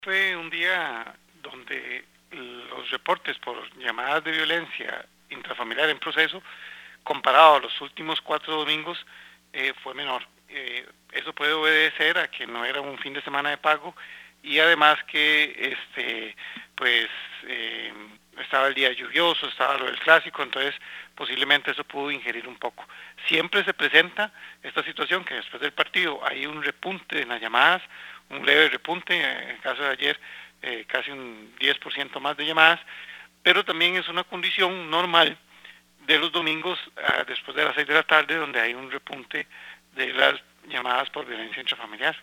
Fue un día donde los reportes por llamadas de violencia intrafamiliar en proceso, comparado a los últimos 4 domingos, fue menor. Eso puede obedecer a que no era un fin de semana de pago y además que pues eh, estaba el día lluvioso, estaba lo del clásico, entonces posiblemente eso pudo ingerir un poco. Siempre se presenta esta situación que después del partido hay un repunte en las llamadas, un leve repunte, en el caso de ayer casi un 10% más de llamadas, pero también es una condición normal de los domingos después de las 6 de la tarde, donde hay un repunte de las llamadas por violencia intrafamiliar.